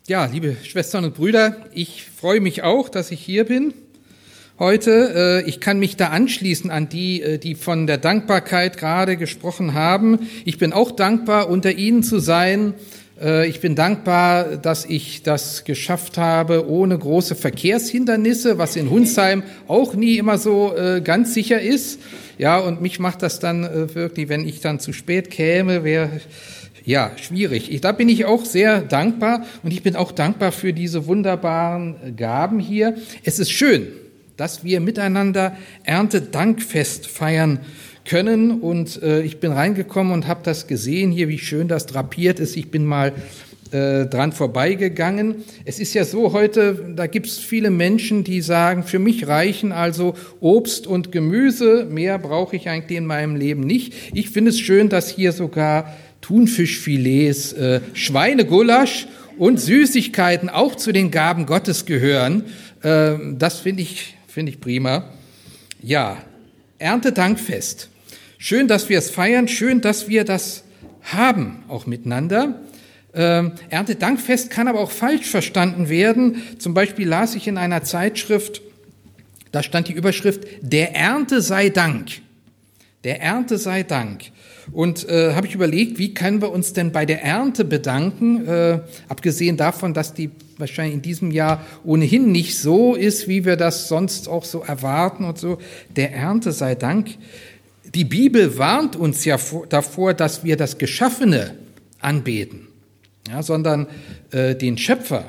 Ja, liebe Schwestern und Brüder, ich freue mich auch, dass ich hier bin heute. Ich kann mich da anschließen an die von der Dankbarkeit gerade gesprochen haben. Ich bin auch dankbar, unter Ihnen zu sein. Ich bin dankbar, dass ich das geschafft habe, ohne große Verkehrshindernisse, was in Hunsheim auch nie immer so ganz sicher ist. Ja, und mich macht das dann wirklich, wenn ich dann zu spät käme, wäre schwierig. Da bin ich auch sehr dankbar und ich bin auch dankbar für diese wunderbaren Gaben hier. Es ist schön, dass wir miteinander Erntedankfest feiern können und ich bin reingekommen und habe das gesehen hier, wie schön das drapiert ist. Ich bin mal dran vorbeigegangen. Es ist ja so heute, da gibt es viele Menschen, die sagen, für mich reichen also Obst und Gemüse, mehr brauche ich eigentlich in meinem Leben nicht. Ich finde es schön, dass hier sogar Thunfischfilets, Schweinegulasch und Süßigkeiten auch zu den Gaben Gottes gehören. Das finde ich prima. Ja, Erntedankfest. Schön, dass wir es feiern, schön, dass wir das haben, auch miteinander. Erntedankfest kann aber auch falsch verstanden werden. Zum Beispiel las ich in einer Zeitschrift, da stand die Überschrift, der Ernte sei Dank. Der Ernte sei Dank. Und habe ich überlegt, wie können wir uns denn bei der Ernte bedanken, abgesehen davon, dass die wahrscheinlich in diesem Jahr ohnehin nicht so ist, wie wir das sonst auch so erwarten und so. Der Ernte sei Dank. Die Bibel warnt uns ja davor, dass wir das Geschaffene anbeten, ja, sondern den Schöpfer,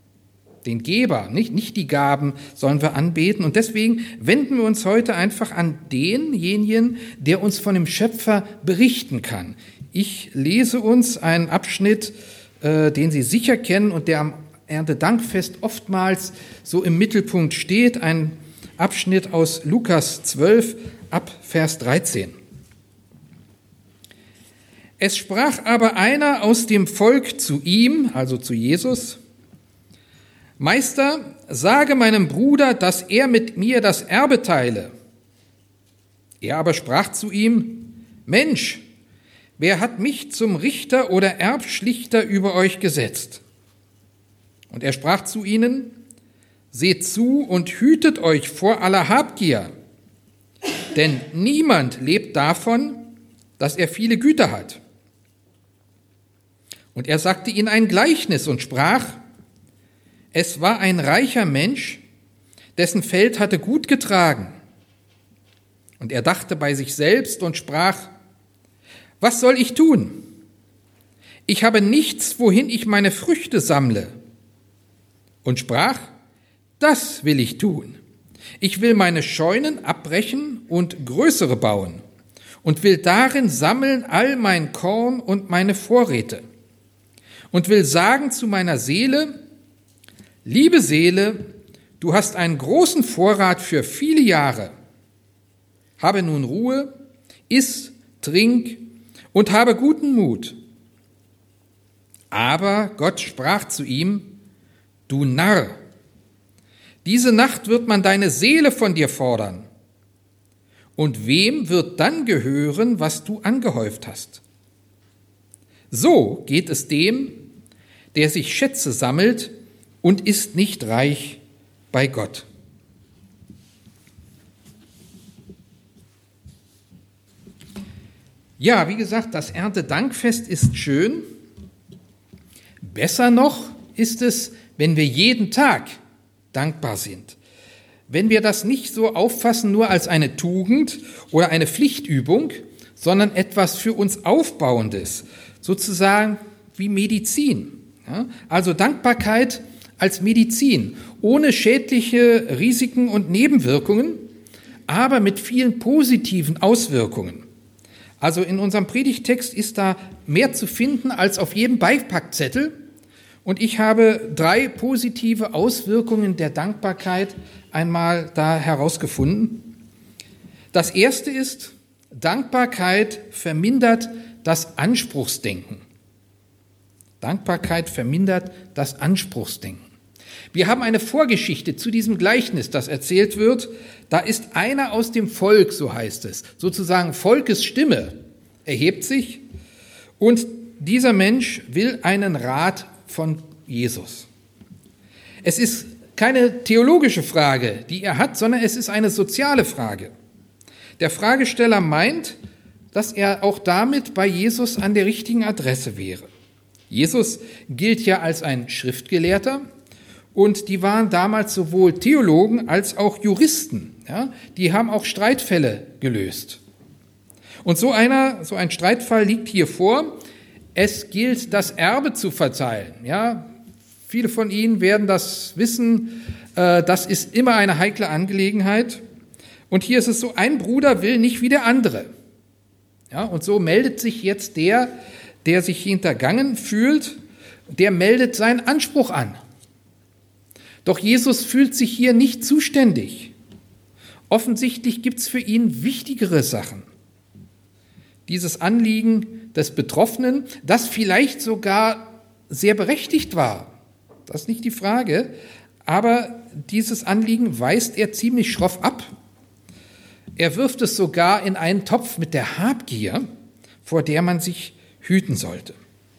den Geber, nicht die Gaben sollen wir anbeten. Und deswegen wenden wir uns heute einfach an denjenigen, der uns von dem Schöpfer berichten kann. Ich lese uns einen Abschnitt, den Sie sicher kennen und der am Erntedankfest oftmals so im Mittelpunkt steht. Ein Abschnitt aus Lukas 12 ab Vers 13. Es sprach aber einer aus dem Volk zu ihm, also zu Jesus: Meister, sage meinem Bruder, dass er mit mir das Erbe teile. Er aber sprach zu ihm: Mensch, wer hat mich zum Richter oder Erbschlichter über euch gesetzt? Und er sprach zu ihnen: Seht zu und hütet euch vor aller Habgier, denn niemand lebt davon, dass er viele Güter hat. Und er sagte ihnen ein Gleichnis und sprach: Es war ein reicher Mensch, dessen Feld hatte gut getragen. Und er dachte bei sich selbst und sprach: Was soll ich tun? Ich habe nichts, wohin ich meine Früchte sammle. Und sprach: Das will ich tun. Ich will meine Scheunen abbrechen und größere bauen und will darin sammeln all mein Korn und meine Vorräte und will sagen zu meiner Seele: Liebe Seele, du hast einen großen Vorrat für viele Jahre. Habe nun Ruhe, iss, trink und habe guten Mut. Aber Gott sprach zu ihm: Du Narr, diese Nacht wird man deine Seele von dir fordern. Und wem wird dann gehören, was du angehäuft hast? So geht es dem, der sich Schätze sammelt und ist nicht reich bei Gott. Ja, wie gesagt, das Erntedankfest ist schön. Besser noch ist es, wenn wir jeden Tag dankbar sind. Wenn wir das nicht so auffassen, nur als eine Tugend oder eine Pflichtübung, sondern etwas für uns Aufbauendes, sozusagen wie Medizin. Ja, also Dankbarkeit als Medizin, ohne schädliche Risiken und Nebenwirkungen, aber mit vielen positiven Auswirkungen. Also in unserem Predigtext ist da mehr zu finden als auf jedem Beipackzettel. Und ich habe 3 positive Auswirkungen der Dankbarkeit einmal da herausgefunden. Das erste ist, Dankbarkeit vermindert das Anspruchsdenken. Dankbarkeit vermindert das Anspruchsdenken. Wir haben eine Vorgeschichte zu diesem Gleichnis, das erzählt wird. Da ist einer aus dem Volk, so heißt es, sozusagen Volkes Stimme erhebt sich und dieser Mensch will einen Rat von Jesus. Es ist keine theologische Frage, die er hat, sondern es ist eine soziale Frage. Der Fragesteller meint, dass er auch damit bei Jesus an der richtigen Adresse wäre. Jesus gilt ja als ein Schriftgelehrter und die waren damals sowohl Theologen als auch Juristen. Ja, die haben auch Streitfälle gelöst. Und so ein Streitfall liegt hier vor. Es gilt, das Erbe zu verteilen. Ja, viele von Ihnen werden das wissen. Das ist immer eine heikle Angelegenheit. Und hier ist es so, ein Bruder will nicht wie der andere. Ja, und so meldet sich jetzt der sich hintergangen fühlt, der meldet seinen Anspruch an. Doch Jesus fühlt sich hier nicht zuständig. Offensichtlich gibt es für ihn wichtigere Sachen. Dieses Anliegen des Betroffenen, das vielleicht sogar sehr berechtigt war, das ist nicht die Frage, aber dieses Anliegen weist er ziemlich schroff ab. Er wirft es sogar in einen Topf mit der Habgier, vor der man sich hüten sollte.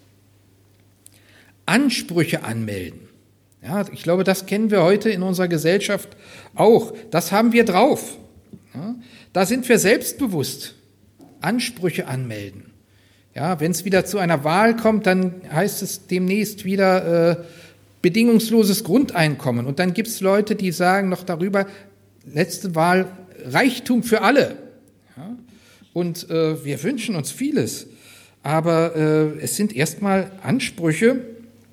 Ansprüche anmelden. Ja, ich glaube, das kennen wir heute in unserer Gesellschaft auch. Das haben wir drauf. Ja, da sind wir selbstbewusst. Ansprüche anmelden. Ja, wenn es wieder zu einer Wahl kommt, dann heißt es demnächst wieder bedingungsloses Grundeinkommen. Und dann gibt es Leute, die sagen noch darüber, letzte Wahl, Reichtum für alle. Ja, und wir wünschen uns vieles. Aber es sind erstmal Ansprüche.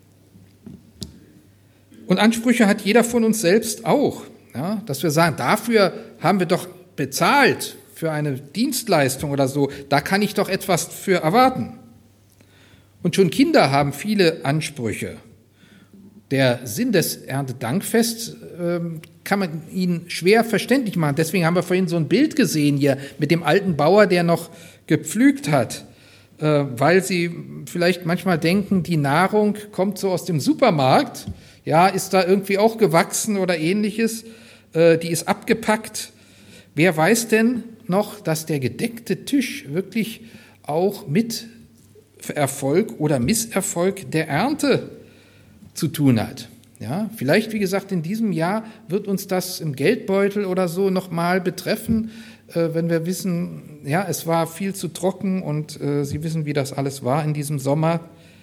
Und Ansprüche hat jeder von uns selbst auch. Ja, dass wir sagen, dafür haben wir doch bezahlt für eine Dienstleistung oder so, da kann ich doch etwas für erwarten. Und schon Kinder haben viele Ansprüche. Der Sinn des Erntedankfests kann man ihnen schwer verständlich machen. Deswegen haben wir vorhin so ein Bild gesehen hier mit dem alten Bauer, der noch gepflügt hat, weil sie vielleicht manchmal denken, die Nahrung kommt so aus dem Supermarkt, ja, ist da irgendwie auch gewachsen oder ähnliches, die ist abgepackt. Wer weiß denn noch, dass der gedeckte Tisch wirklich auch mit Erfolg oder Misserfolg der Ernte zu tun hat? Ja, vielleicht, wie gesagt, in diesem Jahr wird uns das im Geldbeutel oder so nochmal betreffen, wenn wir wissen, ja, es war viel zu trocken und Sie wissen, wie das alles war in diesem Sommer.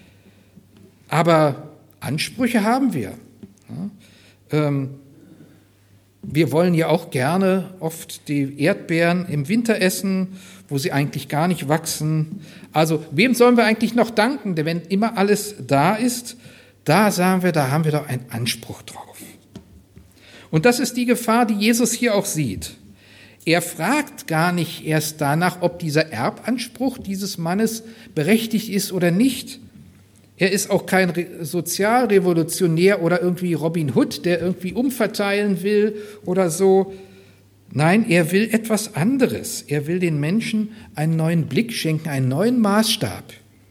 Aber Ansprüche haben wir. Ja, wir wollen ja auch gerne oft die Erdbeeren im Winter essen, wo sie eigentlich gar nicht wachsen. Also wem sollen wir eigentlich noch danken? Denn wenn immer alles da ist, da sagen wir, da haben wir doch einen Anspruch drauf. Und das ist die Gefahr, die Jesus hier auch sieht. Er fragt gar nicht erst danach, ob dieser Erbanspruch dieses Mannes berechtigt ist oder nicht. Er ist auch kein Sozialrevolutionär oder irgendwie Robin Hood, der irgendwie umverteilen will oder so. Nein, er will etwas anderes. Er will den Menschen einen neuen Blick schenken, einen neuen Maßstab.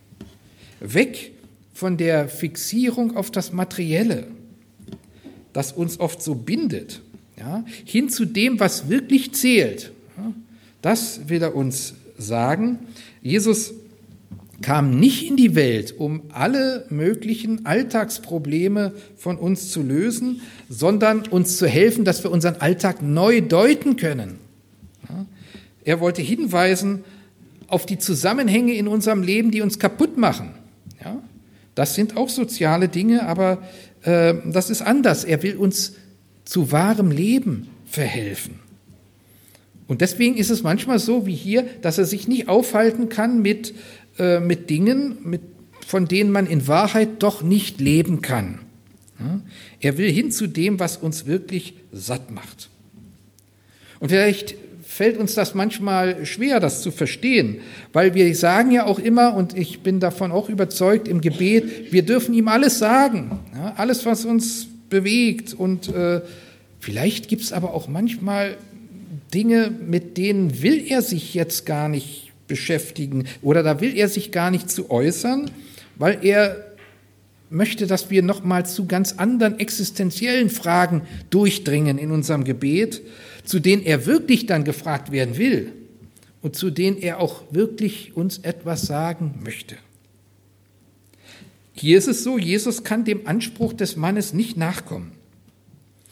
Weg von der Fixierung auf das Materielle, das uns oft so bindet, ja, hin zu dem, was wirklich zählt. Ja, das will er uns sagen. Jesus kam nicht in die Welt, um alle möglichen Alltagsprobleme von uns zu lösen, sondern uns zu helfen, dass wir unseren Alltag neu deuten können. Ja, er wollte hinweisen auf die Zusammenhänge in unserem Leben, die uns kaputt machen. Ja, das sind auch soziale Dinge, aber das ist anders. Er will uns zu wahrem Leben verhelfen. Und deswegen ist es manchmal so wie hier, dass er sich nicht aufhalten kann mit Dingen, von denen man in Wahrheit doch nicht leben kann. Ja? Er will hin zu dem, was uns wirklich satt macht. Und vielleicht fällt uns das manchmal schwer, das zu verstehen, weil wir sagen ja auch immer, und ich bin davon auch überzeugt im Gebet, wir dürfen ihm alles sagen, ja? Alles, was uns bewegt. Und vielleicht gibt es aber auch manchmal Dinge, mit denen will er sich jetzt gar nicht beschäftigen oder da will er sich gar nicht zu äußern, weil er möchte, dass wir nochmal zu ganz anderen existenziellen Fragen durchdringen in unserem Gebet, zu denen er wirklich dann gefragt werden will und zu denen er auch wirklich uns etwas sagen möchte. Hier ist es so, Jesus kann dem Anspruch des Mannes nicht nachkommen.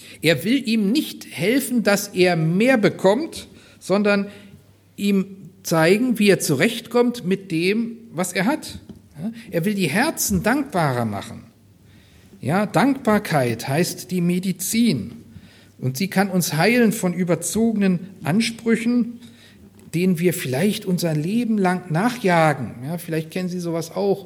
Er will ihm nicht helfen, dass er mehr bekommt, sondern ihm zeigen, wie er zurechtkommt mit dem, was er hat. Er will die Herzen dankbarer machen. Ja, Dankbarkeit heißt die Medizin. Und sie kann uns heilen von überzogenen Ansprüchen, denen wir vielleicht unser Leben lang nachjagen. Ja, vielleicht kennen Sie sowas auch.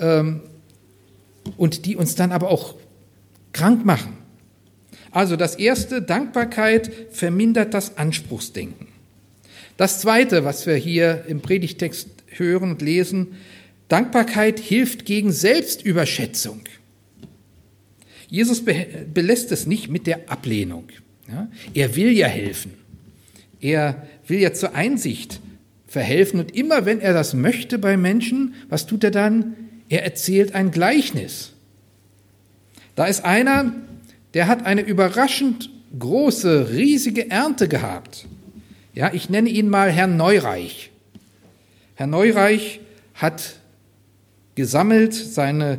Und die uns dann aber auch krank machen. Also das erste, Dankbarkeit vermindert das Anspruchsdenken. Das zweite, was wir hier im Predigtext hören und lesen, Dankbarkeit hilft gegen Selbstüberschätzung. Jesus belässt es nicht mit der Ablehnung. Ja, er will ja helfen. Er will ja zur Einsicht verhelfen. Und immer wenn er das möchte bei Menschen, was tut er dann? Er erzählt ein Gleichnis. Da ist einer, der hat eine überraschend große, riesige Ernte gehabt. Ja, ich nenne ihn mal Herrn Neureich. Herr Neureich hat gesammelt sein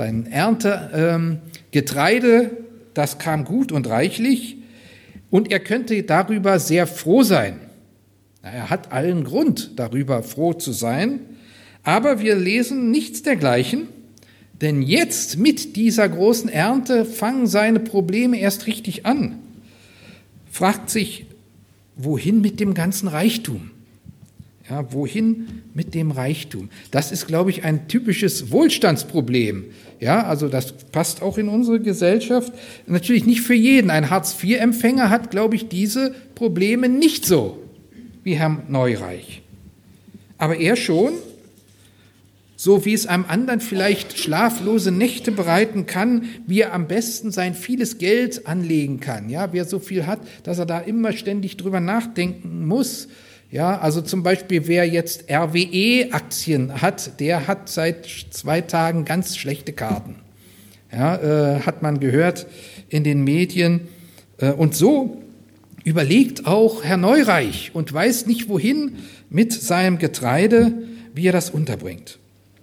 Erntegetreide, das kam gut und reichlich, und er könnte darüber sehr froh sein. Er hat allen Grund, darüber froh zu sein, aber wir lesen nichts dergleichen, denn jetzt mit dieser großen Ernte fangen seine Probleme erst richtig an. Fragt sich, wohin mit dem ganzen Reichtum? Ja, wohin mit dem Reichtum? Das ist, glaube ich, ein typisches Wohlstandsproblem. Ja, also das passt auch in unsere Gesellschaft. Natürlich nicht für jeden. Ein Hartz-IV-Empfänger hat, glaube ich, diese Probleme nicht so wie Herr Neureich. Aber er schon, so wie es einem anderen vielleicht schlaflose Nächte bereiten kann, wie er am besten sein vieles Geld anlegen kann. Ja, wer so viel hat, dass er da immer ständig drüber nachdenken muss. Ja, also zum Beispiel, wer jetzt RWE-Aktien hat, der hat seit 2 Tagen ganz schlechte Karten. Ja, hat man gehört in den Medien. Und so überlegt auch Herr Neureich und weiß nicht, wohin mit seinem Getreide, wie er das unterbringt.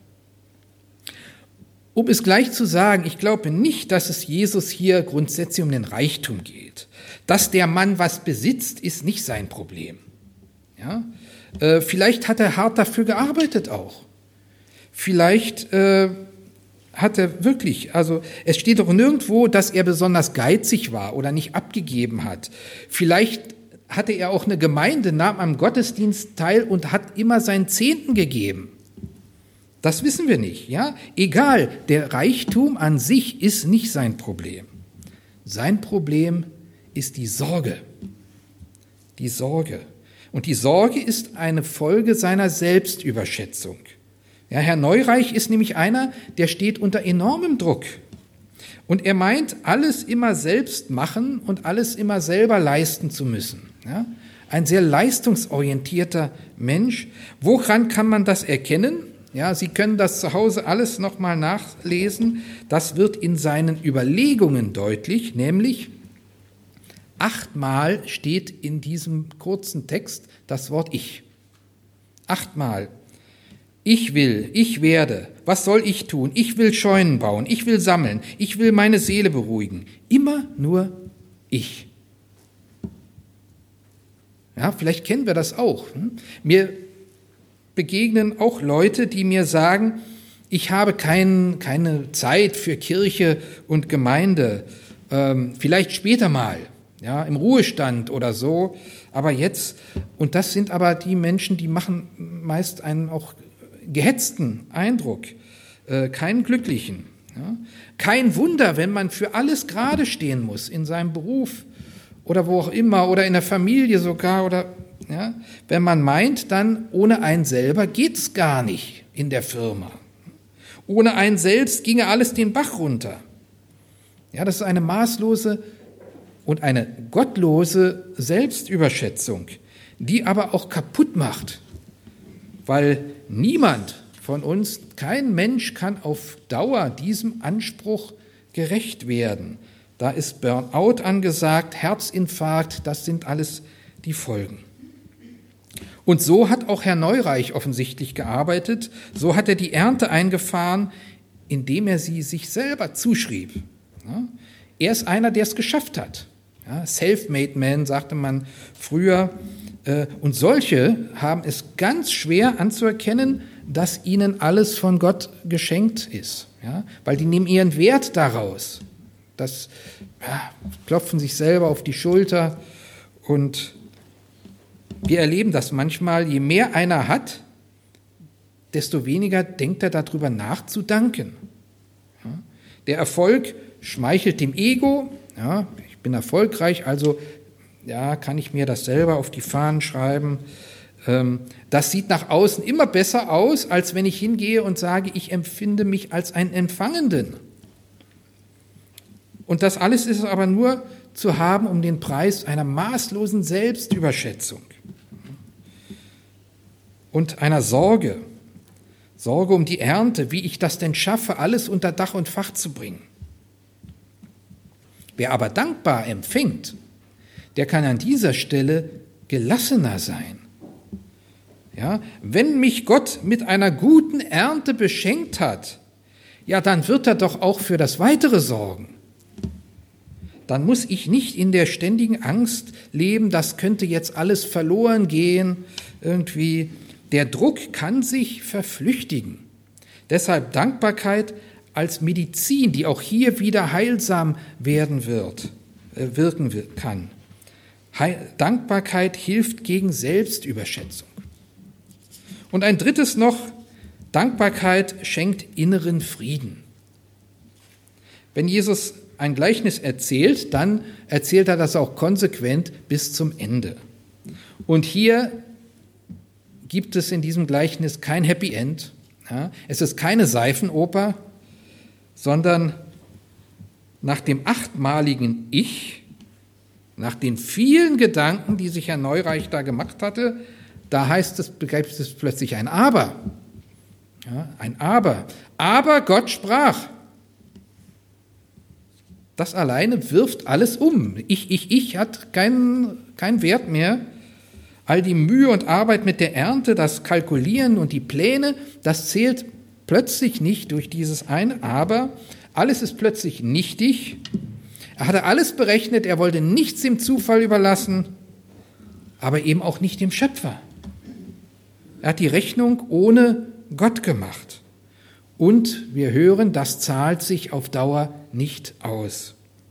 Um es gleich zu sagen, ich glaube nicht, dass es Jesus hier grundsätzlich um den Reichtum geht. Dass der Mann was besitzt, ist nicht sein Problem. Ja? Vielleicht hat er hart dafür gearbeitet auch. Vielleicht hat er wirklich, also es steht doch nirgendwo, dass er besonders geizig war oder nicht abgegeben hat. Vielleicht hatte er auch eine Gemeinde, nahm am Gottesdienst teil und hat immer seinen Zehnten gegeben. Das wissen wir nicht, ja? Egal, der Reichtum an sich ist nicht sein Problem. Sein Problem ist die Sorge. Die Sorge. Und die Sorge ist eine Folge seiner Selbstüberschätzung. Ja, Herr Neureich ist nämlich einer, der steht unter enormem Druck. Und er meint, alles immer selbst machen und alles immer selber leisten zu müssen. Ja? Ein sehr leistungsorientierter Mensch. Woran kann man das erkennen? Ja, Sie können das zu Hause alles nochmal nachlesen. Das wird in seinen Überlegungen deutlich, nämlich 8-mal steht in diesem kurzen Text das Wort Ich. 8-mal. Ich will, ich werde, was soll ich tun? Ich will Scheunen bauen, ich will sammeln, ich will meine Seele beruhigen. Immer nur ich. Ja, vielleicht kennen wir das auch. Mir begegnen auch Leute, die mir sagen, ich habe keine Zeit für Kirche und Gemeinde, vielleicht später mal, ja, im Ruhestand oder so, aber jetzt, und das sind aber die Menschen, die machen meist einen auch gehetzten Eindruck, keinen glücklichen. Ja. Kein Wunder, wenn man für alles gerade stehen muss, in seinem Beruf oder wo auch immer oder in der Familie sogar oder ja, wenn man meint, dann ohne einen selber geht's gar nicht in der Firma. Ohne einen selbst ginge alles den Bach runter. Ja, das ist eine maßlose und eine gottlose Selbstüberschätzung, die aber auch kaputt macht, weil niemand von uns, kein Mensch kann auf Dauer diesem Anspruch gerecht werden. Da ist Burnout angesagt, Herzinfarkt, das sind alles die Folgen. Und so hat auch Herr Neureich offensichtlich gearbeitet. So hat er die Ernte eingefahren, indem er sie sich selber zuschrieb. Ja? Er ist einer, der es geschafft hat. Ja, self-made man, sagte man früher. Und solche haben es ganz schwer anzuerkennen, dass ihnen alles von Gott geschenkt ist. Ja, weil die nehmen ihren Wert daraus. Das klopfen sich selber auf die Schulter. Und wir erleben das manchmal, je mehr einer hat, desto weniger denkt er darüber nach zu danken. Ja, der Erfolg schmeichelt dem Ego. Ja, ich bin erfolgreich, also kann ich mir das selber auf die Fahnen schreiben. Das sieht nach außen immer besser aus, als wenn ich hingehe und sage, ich empfinde mich als einen Empfangenden. Und das alles ist aber nur zu haben um den Preis einer maßlosen Selbstüberschätzung und einer Sorge. Sorge um die Ernte, wie ich das denn schaffe, alles unter Dach und Fach zu bringen. Wer aber dankbar empfängt, der kann an dieser Stelle gelassener sein. Ja, wenn mich Gott mit einer guten Ernte beschenkt hat, ja, dann wird er doch auch für das Weitere sorgen. Dann muss ich nicht in der ständigen Angst leben, das könnte jetzt alles verloren gehen, irgendwie. Der Druck kann sich verflüchtigen. Deshalb Dankbarkeit als Medizin, die auch hier wieder heilsam wirken kann. Dankbarkeit hilft gegen Selbstüberschätzung. Und ein drittes noch, Dankbarkeit schenkt inneren Frieden. Wenn Jesus ein Gleichnis erzählt, dann erzählt er das auch konsequent bis zum Ende. Und hier gibt es in diesem Gleichnis kein Happy End. Ja, es ist keine Seifenoper, sondern nach dem 8-maligen Ich, nach den vielen Gedanken, die sich Herr Neureich da gemacht hatte, da begreift es plötzlich ein Aber. Ja, ein Aber. Aber Gott sprach. Das alleine wirft alles um. Ich hat keinen Wert mehr. All die Mühe und Arbeit mit der Ernte, das Kalkulieren und die Pläne, das zählt plötzlich nicht durch dieses eine Aber. Alles ist plötzlich nichtig. Er hatte alles berechnet, er wollte nichts dem Zufall überlassen, aber eben auch nicht dem Schöpfer. Er hat die Rechnung ohne Gott gemacht. Und wir hören, das zahlt sich auf Dauer nicht aus.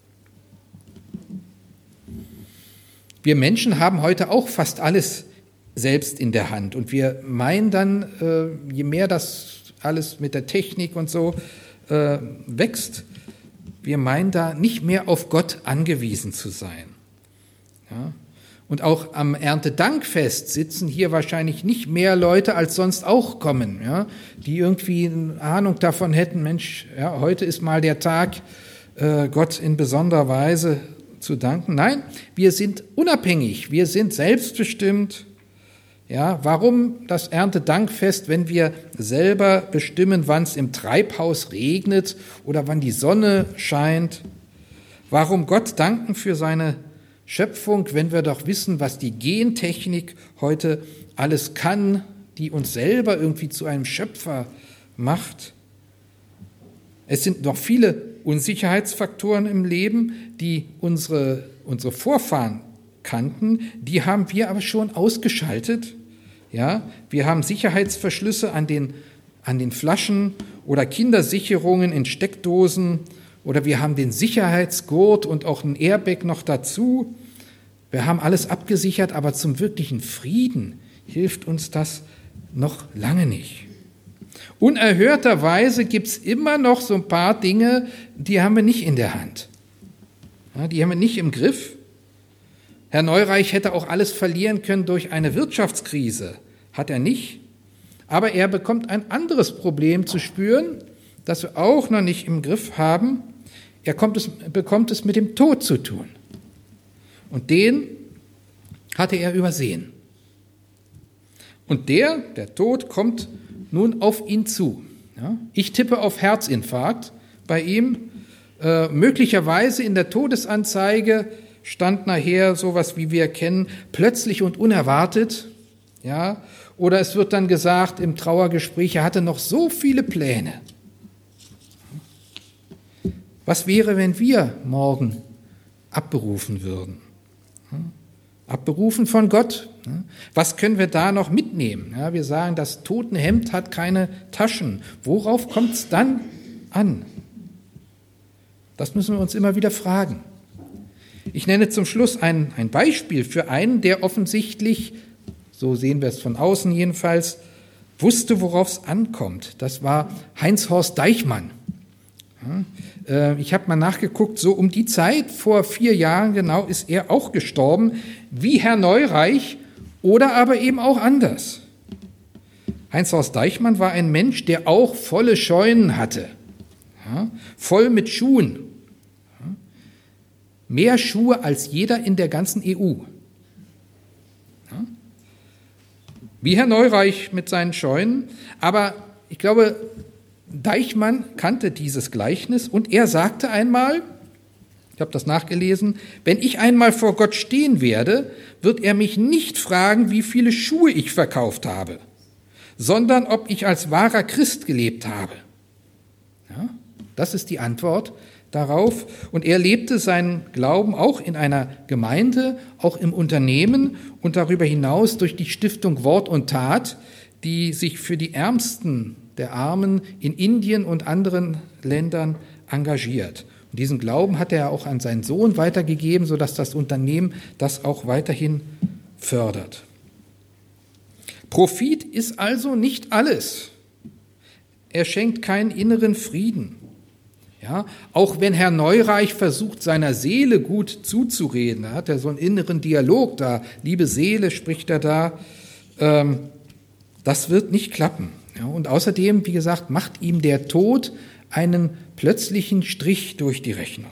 Wir Menschen haben heute auch fast alles selbst in der Hand. Und wir meinen dann, je mehr das alles mit der Technik und so wächst, wir meinen da nicht mehr auf Gott angewiesen zu sein. Ja? Und auch am Erntedankfest sitzen hier wahrscheinlich nicht mehr Leute, als sonst auch kommen, ja? Die irgendwie eine Ahnung davon hätten, Mensch, ja, heute ist mal der Tag, Gott in besonderer Weise zu danken. Nein, wir sind unabhängig, wir sind selbstbestimmt. Ja, warum das Erntedankfest, wenn wir selber bestimmen, wann es im Treibhaus regnet oder wann die Sonne scheint? Warum Gott danken für seine Schöpfung, wenn wir doch wissen, was die Gentechnik heute alles kann, die uns selber irgendwie zu einem Schöpfer macht? Es sind noch viele Unsicherheitsfaktoren im Leben, die unsere Vorfahren kannten, die haben wir aber schon ausgeschaltet. Ja, wir haben Sicherheitsverschlüsse an den Flaschen oder Kindersicherungen in Steckdosen oder wir haben den Sicherheitsgurt und auch ein Airbag noch dazu. Wir haben alles abgesichert, aber zum wirklichen Frieden hilft uns das noch lange nicht. Unerhörterweise gibt es immer noch so ein paar Dinge, die haben wir nicht in der Hand. Ja, die haben wir nicht im Griff. Herr Neureich hätte auch alles verlieren können durch eine Wirtschaftskrise. Hat er nicht. Aber er bekommt ein anderes Problem zu spüren, das wir auch noch nicht im Griff haben. Er bekommt es mit dem Tod zu tun. Und den hatte er übersehen. Und der Tod, kommt nun auf ihn zu. Ja, ich tippe auf Herzinfarkt bei ihm. Möglicherweise in der Todesanzeige stand nachher sowas, wie wir kennen, plötzlich und unerwartet. Ja, oder es wird dann gesagt im Trauergespräch, er hatte noch so viele Pläne. Was wäre, wenn wir morgen abberufen würden. Abberufen von Gott. Was können wir da noch mitnehmen? Ja, wir sagen, das Totenhemd hat keine Taschen. Worauf kommt es dann an? Das müssen wir uns immer wieder fragen. Ich nenne zum Schluss ein Beispiel für einen, der offensichtlich, so sehen wir es von außen jedenfalls, wusste, worauf es ankommt. Das war Heinz-Horst Deichmann. Ich habe mal nachgeguckt, so um die Zeit, vor 4 Jahren genau, ist er auch gestorben, wie Herr Neureich oder aber eben auch anders. Heinz-Horst Deichmann war ein Mensch, der auch volle Scheunen hatte, voll mit Schuhen. Mehr Schuhe als jeder in der ganzen EU. Wie Herr Neureich mit seinen Scheunen, aber ich glaube, Deichmann kannte dieses Gleichnis und er sagte einmal, ich habe das nachgelesen, wenn ich einmal vor Gott stehen werde, wird er mich nicht fragen, wie viele Schuhe ich verkauft habe, sondern ob ich als wahrer Christ gelebt habe. Ja, das ist die Antwort darauf. Und er lebte seinen Glauben auch in einer Gemeinde, auch im Unternehmen und darüber hinaus durch die Stiftung Wort und Tat, die sich für die Ärmsten der Armen in Indien und anderen Ländern engagiert. Und diesen Glauben hat er auch an seinen Sohn weitergegeben, sodass das Unternehmen das auch weiterhin fördert. Profit ist also nicht alles. Er schenkt keinen inneren Frieden. Ja, auch wenn Herr Neureich versucht, seiner Seele gut zuzureden, da hat er so einen inneren Dialog da, liebe Seele, spricht er da, das wird nicht klappen. Ja, und außerdem, wie gesagt, macht ihm der Tod einen plötzlichen Strich durch die Rechnung.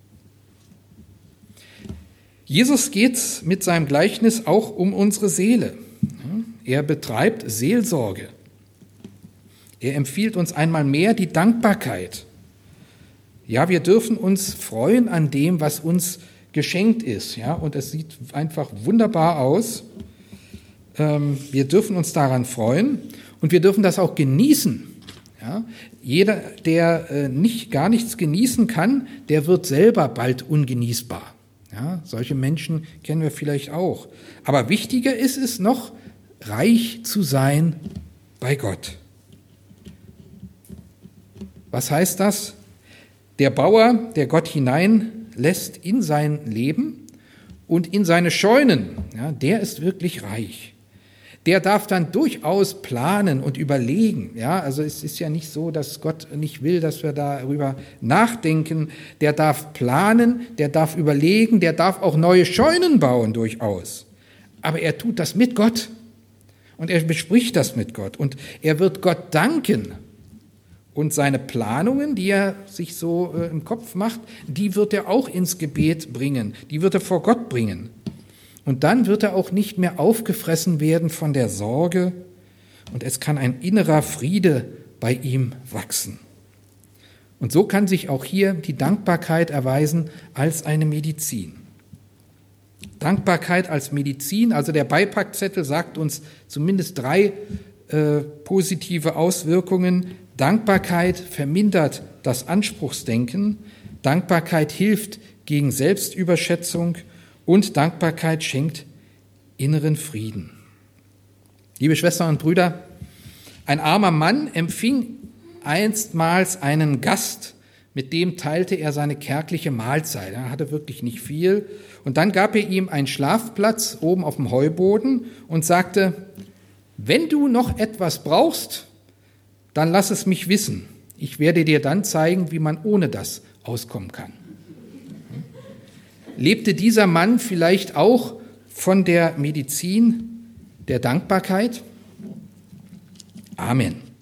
Jesus geht mit seinem Gleichnis auch um unsere Seele. Er betreibt Seelsorge. Er empfiehlt uns einmal mehr die Dankbarkeit. Ja, wir dürfen uns freuen an dem, was uns geschenkt ist. Ja, und es sieht einfach wunderbar aus. Wir dürfen uns daran freuen und wir dürfen das auch genießen. Ja, jeder, der gar nichts genießen kann, der wird selber bald ungenießbar. Ja, solche Menschen kennen wir vielleicht auch. Aber wichtiger ist es noch, reich zu sein bei Gott. Was heißt das? Der Bauer, der Gott hineinlässt in sein Leben und in seine Scheunen, ja, der ist wirklich reich. Der darf dann durchaus planen und überlegen. Ja, also es ist ja nicht so, dass Gott nicht will, dass wir darüber nachdenken. Der darf planen, der darf überlegen, der darf auch neue Scheunen bauen durchaus. Aber er tut das mit Gott und er bespricht das mit Gott und er wird Gott danken. Und seine Planungen, die er sich so im Kopf macht, die wird er auch ins Gebet bringen, die wird er vor Gott bringen. Und dann wird er auch nicht mehr aufgefressen werden von der Sorge und es kann ein innerer Friede bei ihm wachsen. Und so kann sich auch hier die Dankbarkeit erweisen als eine Medizin. Dankbarkeit als Medizin, also der Beipackzettel sagt uns zumindest 3 positive Auswirkungen. Dankbarkeit vermindert das Anspruchsdenken, Dankbarkeit hilft gegen Selbstüberschätzung und Dankbarkeit schenkt inneren Frieden. Liebe Schwestern und Brüder, ein armer Mann empfing einstmals einen Gast, mit dem teilte er seine kärgliche Mahlzeit. Er hatte wirklich nicht viel. Und dann gab er ihm einen Schlafplatz oben auf dem Heuboden und sagte, wenn du noch etwas brauchst, dann lass es mich wissen. Ich werde dir dann zeigen, wie man ohne das auskommen kann. Lebte dieser Mann vielleicht auch von der Medizin der Dankbarkeit? Amen.